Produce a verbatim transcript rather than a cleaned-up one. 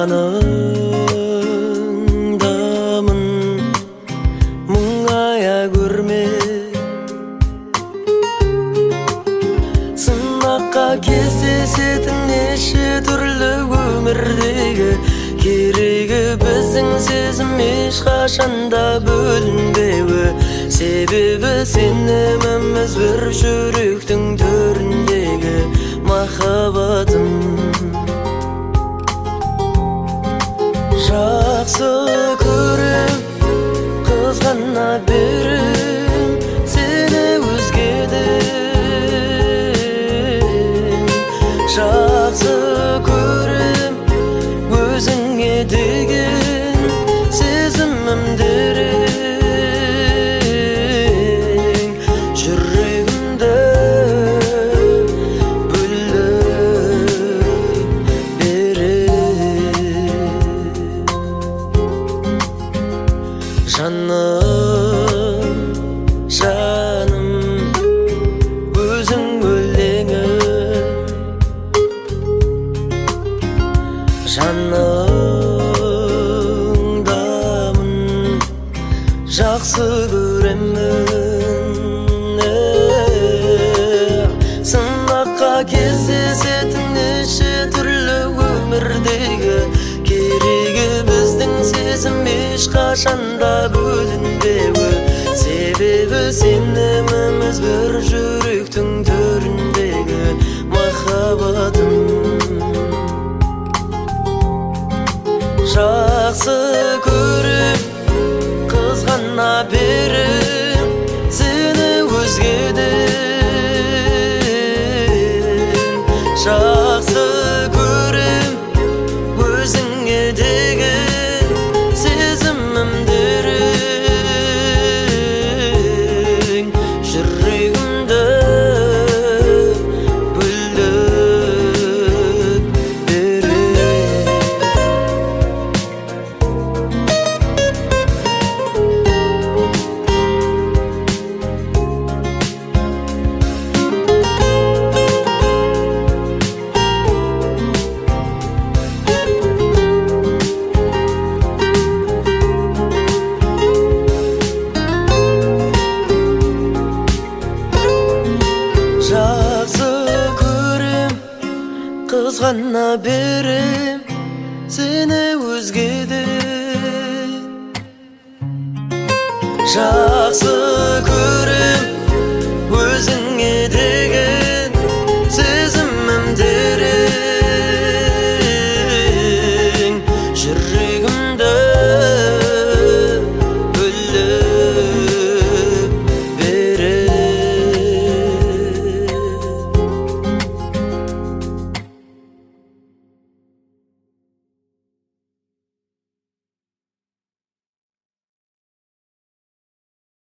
жаныңдамын мұңая көрме сынаққа кездесетін неше түрлі өмірдегі керегі біздің сезім ешқашанда бөлінбеуі себебі сеніміміз бір жүректің төріндегі махаббатым жақсы көрем қызғана берем сені өзгеден жақсы көрем өзіңе деген сезімім дерең жүрегімді жаным, жаным, өзің өлеңім жаныңдамын жақсы көремін сынаққа кездесетін неше түрлі өмірдегі керегі біздің сезім ешқашанда бөлінбеуі себебі сеніміміз бір жүректің төріндегі махаббатым жақсы көрем қызғана берем сені өзгеден жақсы көрем өзіңе деген сезімім дерең жүрегімді бөліп берең жақсы көрем қызғана берем сені өзгеден жақсы көрем